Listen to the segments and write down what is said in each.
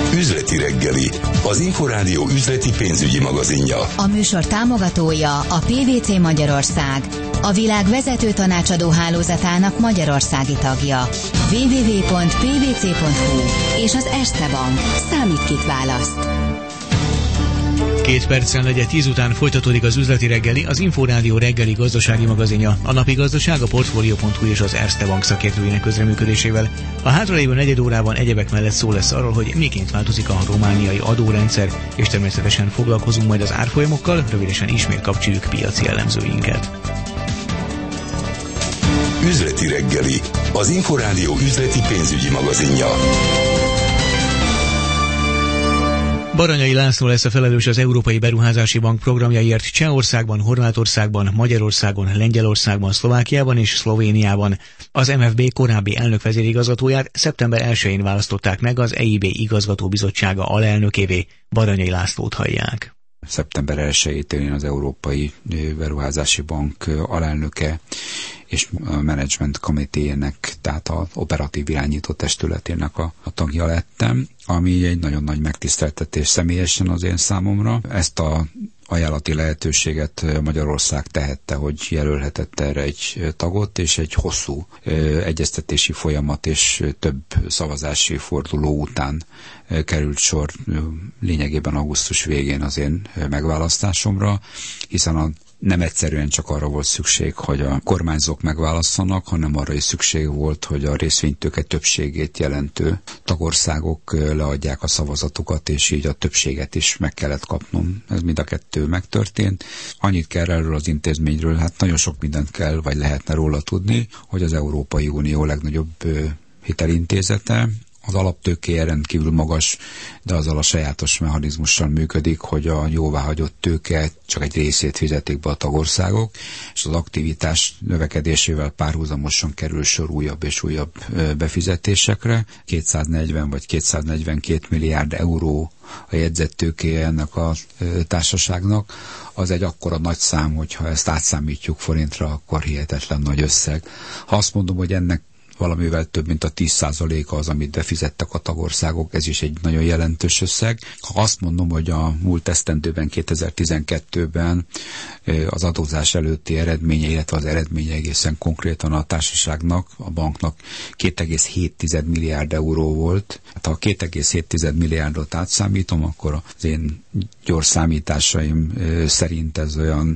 Üzleti reggeli, az Inforádió üzleti pénzügyi magazinja. A műsor támogatója a PwC Magyarország, a világ vezető tanácsadó hálózatának magyarországi tagja. www.pwc.hu és az Erste Bank. Számít, kit választ. 2 perccel 9:10 után folytatódik az üzleti reggeli, az Inforádió reggeli gazdasági magazinja. A napi gazdaság a Portfolio.hu és az Erste Bank szakértőinek közreműködésével. A hátralévő negyed órában egyebek mellett szó lesz arról, hogy miként változik a romániai adórendszer, és természetesen foglalkozunk majd az árfolyamokkal, rövidesen ismét kapcsoljuk piaci elemzőinket. Üzleti reggeli, az Inforádió üzleti pénzügyi magazinja. Baranyai László lesz a felelős az Európai Beruházási Bank programjaiért Csehországban, Horvátországban, Magyarországon, Lengyelországban, Szlovákiában és Szlovéniában. Az MFB korábbi elnök-vezérigazgatóját szeptember 1-én választották meg az EIB igazgatóbizottsága alelnökévé. Baranyai Lászlót hallják. Szeptember 1-től én az Európai Beruházási Bank alelnöke és a Management Committee-nek, tehát az operatív irányító testületének a tagja lettem, ami egy nagyon nagy megtiszteltetés személyesen az én számomra. Ezt a ajánlati lehetőséget Magyarország tehette, hogy jelölhetett erre egy tagot, és egy hosszú egyeztetési folyamat és több szavazási forduló után került sor lényegében augusztus végén az én megválasztásomra, hiszen nem egyszerűen csak arra volt szükség, hogy a kormányzók megválasszanak, hanem arra is szükség volt, hogy a részvénytőke többségét jelentő tagországok leadják a szavazatukat, és így a többséget is meg kellett kapnom. Ez mind a kettő megtörtént. Annyit kell erről az intézményről, hát nagyon sok mindent kell, vagy lehetne róla tudni, hogy az Európai Unió legnagyobb hitelintézete. Az alaptőkéje rendkívül magas, de azzal a sajátos mechanizmussal működik, hogy a jóváhagyott tőke csak egy részét fizetik be a tagországok, és az aktivitás növekedésével párhuzamosan kerül sor újabb és újabb befizetésekre. 240 vagy 242 milliárd euró a jegyzett tőkéje ennek a társaságnak. Az egy akkora nagy szám, hogyha ezt átszámítjuk forintra, akkor hihetetlen nagy összeg. Ha azt mondom, hogy ennek valamivel több, mint a 10%-a az, amit befizettek a tagországok, ez is egy nagyon jelentős összeg. Ha azt mondom, hogy a múlt esztendőben, 2012-ben az adózás előtti eredménye, illetve az eredménye egészen konkrétan a társaságnak, a banknak 2,7 milliárd euró volt. Hát ha a 2,7 milliárdot átszámítom, akkor az én gyors számításaim szerint ez olyan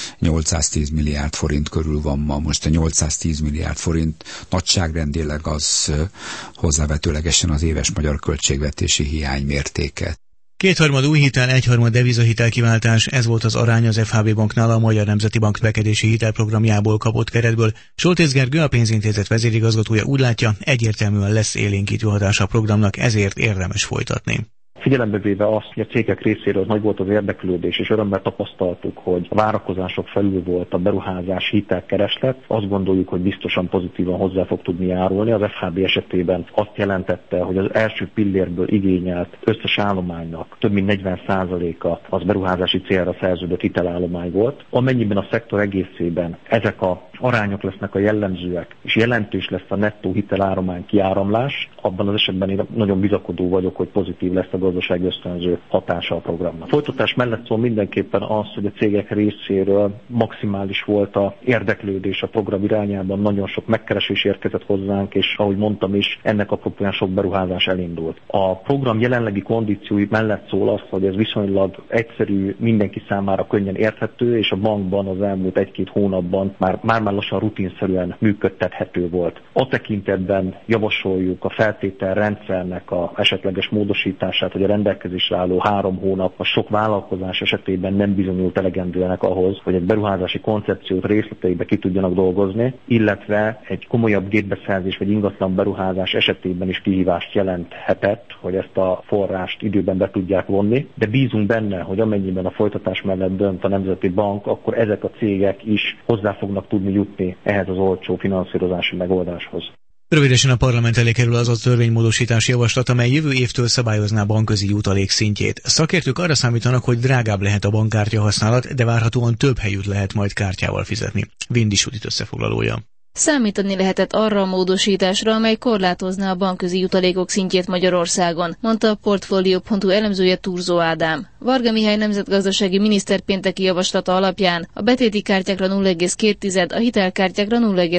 810 milliárd forint körül van ma. Most a 810 milliárd forint nagyságrendileg az hozzávetőlegesen az éves magyar költségvetési hiány mértéke. 2/3 új hitel, 1/3 devizahitel kiváltás, ez volt az arány az FHB Banknál a Magyar Nemzeti Bank növekedési hitelprogramjából kapott keretből. Soltész Gergő, a pénzintézet vezérigazgatója úgy látja, egyértelműen lesz élénkítő hatása a programnak, ezért érdemes folytatni. Figyelembe véve azt, hogy a cégek részéről nagy volt az érdeklődés, és örömmel tapasztaltuk, hogy a várakozások felül volt a beruházás hitelkereslet, azt gondoljuk, hogy biztosan pozitívan hozzá fog tudni járulni. Az FHB esetében azt jelentette, hogy az első pillérből igényelt összes állománynak több mint 40%-a az beruházási célra szerződött hitelállomány volt. Amennyiben a szektor egészében ezek a arányok lesznek a jellemzőek, és jelentős lesz a nettó hitelállomány kiáramlás, abban az esetben én nagyon bizakodó vagyok, hogy pozitív lesz a gazdasági ösztönző hatása a programnak. Folytatás mellett szól mindenképpen az, hogy a cégek részéről maximális volt a érdeklődés a program irányában, nagyon sok megkeresés érkezett hozzánk, és ahogy mondtam is, ennek apropóján sok beruházás elindult. A program jelenlegi kondíciói mellett szól az, hogy ez viszonylag egyszerű, mindenki számára könnyen érthető, és a bankban az elmúlt 1-2 hónapban már lassan rutinszerűen működtethető volt. A tekintetben javasoljuk a feltételrendszernek a esetleges módosítását, hogy a rendelkezésre álló 3 hónap a sok vállalkozás esetében nem bizonyult elegendőnek ahhoz, hogy egy beruházási koncepciót részleteibe ki tudjanak dolgozni, illetve egy komolyabb gépbeszerzés vagy ingatlan beruházás esetében is kihívást jelenthetett, hogy ezt a forrást időben be tudják vonni, de bízunk benne, hogy amennyiben a folytatás mellett dönt a Nemzeti Bank, akkor ezek a cégek is hozzá fognak tudni jutni ehhez az olcsó finanszírozási megoldáshoz. Rövidesen a parlament elé kerül az a törvénymódosítási javaslat, amely jövő évtől szabályozná bankközi jutalék szintjét. Szakértők arra számítanak, hogy drágább lehet a bankkártya használat, de várhatóan több helyütt lehet majd kártyával fizetni. Vindi Judit összefoglalója. Számítani lehetett arra a módosításra, amely korlátozná a bankközi jutalékok szintjét Magyarországon, mondta a Portfolio.hu elemzője Thurzó Ádám. Varga Mihály nemzetgazdasági miniszter pénteki javaslata alapján a betéti kártyákra 0,2, a hitelkártyákra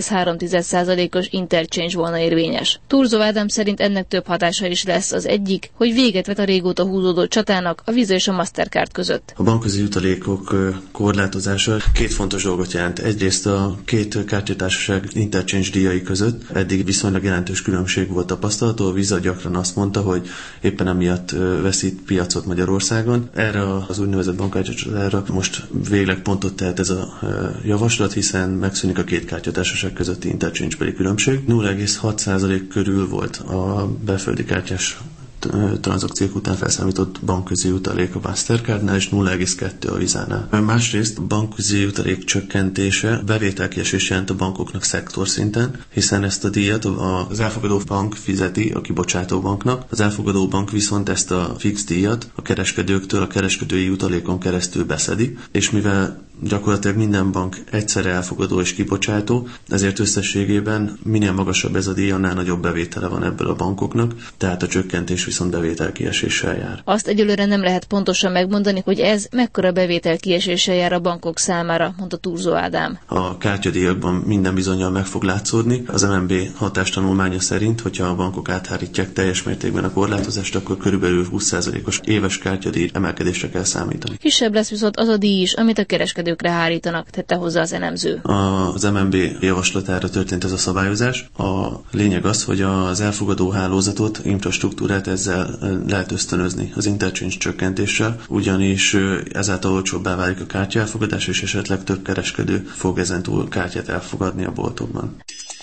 0,3%-os interchange volna érvényes. Thurzó Ádám szerint ennek több hatása is lesz. Az egyik, hogy véget vet a régóta húzódó csatának a Visa és a Mastercard között. A bankközi jutalékok korlátozása két fontos dolgot jelent. Egyrészt a két kártyatársaság interchange díjai között eddig viszonylag jelentős különbség volt tapasztalható. A Visa gyakran azt mondta, hogy éppen emiatt veszít piacot Magyarországon. Erre az úgynevezett bankkártyacsatára most végleg pontot tehet ez a javaslat, hiszen megszűnik a két kártyatársaság közötti interchange-beli különbség. 0,6% körül volt a belföldi kártyás tranzakciók után felszámított bankközi jutalék a Mastercardnál, és 0,2 a Visánál. Másrészt a bankközi jutalék csökkentése bevételkiesés jelent a bankoknak szektorszinten, hiszen ezt a díjat az elfogadó bank fizeti a kibocsátó banknak, az elfogadó bank viszont ezt a fix díjat a kereskedőktől a kereskedői jutalékon keresztül beszedi, és mivel gyakorlatilag minden bank egyszerre elfogadó és kibocsátó, ezért összességében minél magasabb ez a díj, annál nagyobb bevétele van ebből a bankoknak, tehát a csökkentés viszont bevételkieséssel jár. Azt egyelőre nem lehet pontosan megmondani, hogy ez mekkora bevételkieséssel jár a bankok számára, mondta Thurzó Ádám. A kártyadíjakban minden bizonnyal meg fog látszódni. Az MNB hatástanulmánya szerint, hogyha a bankok áthárítják teljes mértékben a korlátozást, akkor körülbelül 20%-os éves kártyadíj emelkedésre kell számítani. Kisebb lesz viszont az a díj is, amit a kereskedőkre hárítanak, tette hozzá az elemző. Az MNB javaslatára történt ez a szabályozás. A lényeg az, hogy az elfogadó hálózatot, infrastruktúrát ezzel lehet ösztönözni az interchange csökkentéssel, ugyanis ezáltal olcsóbbá válik a kártya elfogadás, és esetleg több kereskedő fog ezentúl kártyát elfogadni a boltokban.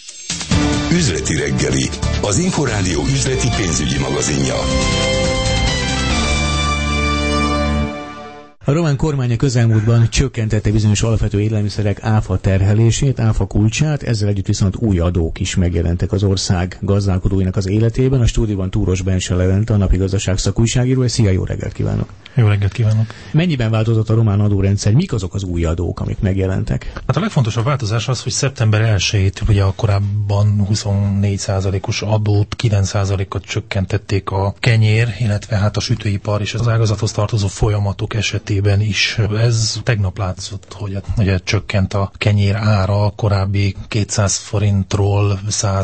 Üzleti reggeli, az Inforádió üzleti pénzügyi magazinja. A román kormány a közelmúltban csökkentette bizonyos alapvető élelmiszerek áfa terhelését, áfa kulcsát, ezzel együtt viszont új adók is megjelentek az ország gazdálkodóinak az életében. A stúdióban Túros Bence Levente, a Napi Gazdaság szakújságírója. Szia, jó reggelt kívánok! Jó reggelt kívánok! Mennyiben változott a román adórendszer? Mik azok az új adók, amik megjelentek? Hát a legfontosabb változás az, hogy szeptember 1-től ugye a korábban 24%-os adót 9%-ot csökkentették a kenyér, illetve hát a sütőipar és az ágazathoz tartozó folyamatok esetében is. Ez tegnap látszott, hogy ugye csökkent a kenyér ára, a korábbi 200 forintról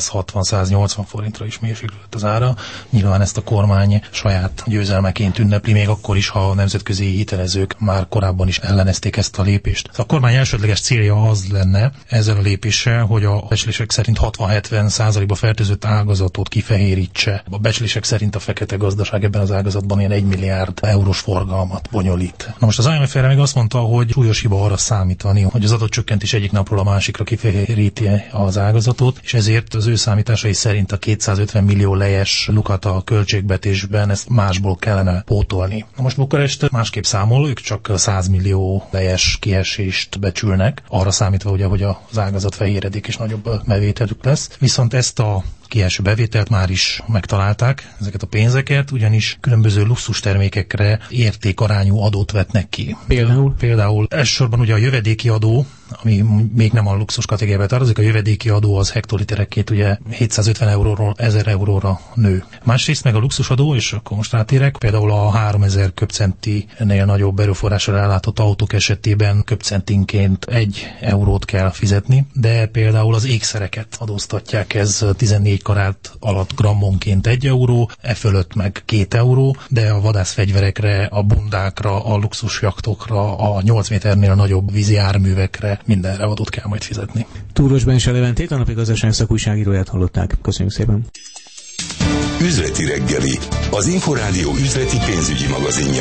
160-180 forintra is mérséklődött az ára. Nyilván ezt a kormány saját győzelmeként ünnepli, még akkor is, ha a nemzetközi hitelezők már korábban is ellenezték ezt a lépést. A kormány elsődleges célja az lenne ezzel a lépéssel, hogy a becslések szerint 60-70%-ba fertőzött ágazatot kifehérítse. A becslések szerint a fekete gazdaság ebben az ágazatban ilyen 1 milliárd eurós forgalmat bonyolít. Na most az IMF erre még azt mondta, hogy súlyos hiba arra számítani, hogy az adócsökkentés egyik napról a másikra kifehéríti az ágazatot, és ezért az ő számításai szerint a 250 millió lejes lukat a költségvetésben ezt másból kellene pótolni. Na most Bukarest másképp számol, ők csak 100 millió lejes kiesést becsülnek, arra számítva ugye, hogy az ágazat fehéredik és nagyobb bevételük lesz. Viszont ezt a kieső bevételt már is megtalálták, ezeket a pénzeket, ugyanis különböző luxustermékekre értékarányú adót vetnek ki. Például elsősorban ugye a jövedéki adó, ami még nem a luxus kategóriába tartozik, a jövedéki adó az hektoliterekként ugye 750 euróról 1000 euróra nő. Másrészt meg a luxusadó, és akkor most rátérek, például a 3000 köbcentinél nagyobb erőforrással ellátott autók esetében köbcentinként 1 eurót kell fizetni, de például az ékszereket adóztatják, ez 14 karát alatt grammonként 1 euró, e fölött meg 2 euró, de a vadászfegyverekre, a bundákra, a luxusjachtokra, a 8 méternél nagyobb vízi járművekre mindenre adót kell majd fizetni. Túros Bence Leventét, a Napi Gazdaság szakújságíróját hallották. Köszönjük szépen! Üzleti reggeli, az Inforádió üzleti pénzügyi magazinja.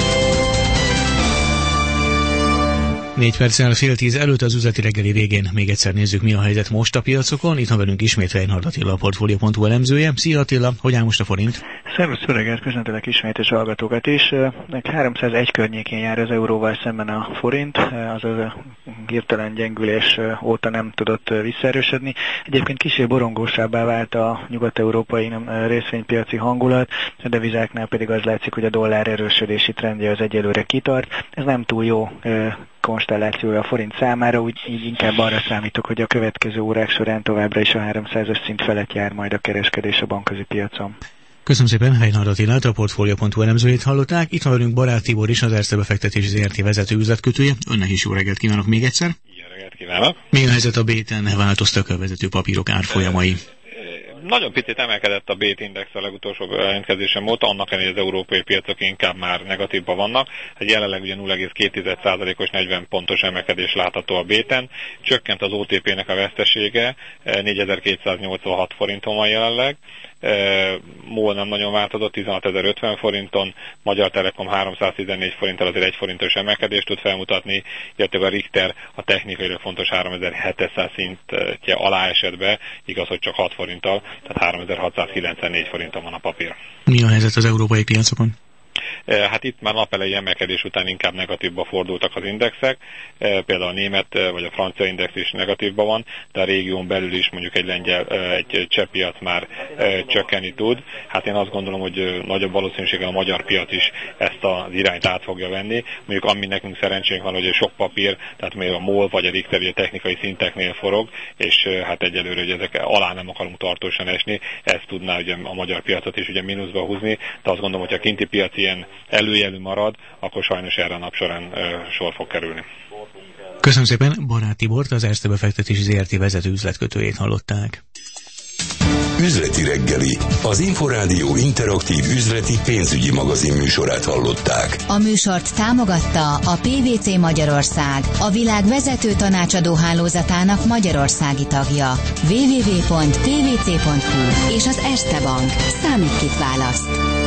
4 perccel fél 10 előtt az üzleti reggeli végén még egyszer nézzük, mi a helyzet most a piacokon. Itt van velünk ismét Reinhard Attila, a Portfolio.hu elemzője. Szia Attila, hogy áll most a forint? Szervusz, jó reggelt, köszöntelek ismét és hallgatókat is. 301 környékén jár az euróval szemben a forint, azaz hirtelen gyengülés óta nem tudott visszaerősödni. Egyébként kicsit borongósabbá vált a nyugat-európai részvénypiaci hangulat, a devizáknál pedig az látszik, hogy a dollár erősödési trendje az egyelőre kitart. Ez nem túl jó konstellációja a forint számára, úgy így inkább arra számítok, hogy a következő órák során továbbra is a 300-as szint felett jár majd a kereskedés a bankközi piacon. Köszönöm szépen, Heinhard Attilát, a Portfolio.hu elemzőjét hallották. Itt van velünk Barát Tibor is, az Erste befektetési ZRT vezető üzletkötője. Önnek is jó reggelt kívánok még egyszer. Jó reggelt kívánok. Milyen helyzet a B-ten, változtak a vezető papírok árfolyamai? Nagyon picit emelkedett a BÉT index a legutolsó jelentkezésem óta, annak ellenére, hogy az európai piacok inkább már negatívban vannak. Jelenleg ugye 0,2%-os 40 pontos emelkedés látható a BÉT-en. Csökkent az OTP-nek a vesztesége, 4286 forinton van jelenleg. MOL nem nagyon változott, 16.050 forinton, Magyar Telekom 314 forinttal azért 1 forintos emelkedést tud felmutatni, illetve a Richter a technikailag fontos 3700 szintje alá esett be, igaz, hogy csak 6 forinttal, tehát 3694 forinton van a papír. Mi a helyzet az európai piacokon? Hát itt már napelei emelkedés után inkább negatívba fordultak az indexek, például a német vagy a francia index is negatívban van, de a régión belül is mondjuk egy cseh piac már csökkenni tud. Hát én azt gondolom, hogy nagyobb valószínűséggel a magyar piac is ezt az irányt át fogja venni. Mondjuk ami nekünk szerencsénk van, hogy sok papír, tehát még a MOL vagy a Richter ugye technikai szinteknél forog, és hát egyelőre, hogy ezek alá nem akarunk tartósan esni, ez tudná ugye a magyar piacot is ugye mínuszba húzni, de azt gondolom, hogy a kinti piac ilyen előjelű marad, akkor sajnos erre a nap során sor fog kerülni. Köszönöm szépen, Barát Tibort, az Erste befektetési ZRT vezető üzletkötőjét hallották. Üzleti reggeli, az Inforádió interaktív üzleti pénzügyi magazin műsorát hallották. A műsort támogatta a PwC Magyarország, a világ vezető tanácsadó hálózatának magyarországi tagja. www.pwc.hu és az Erste Bank. Számít kit választ.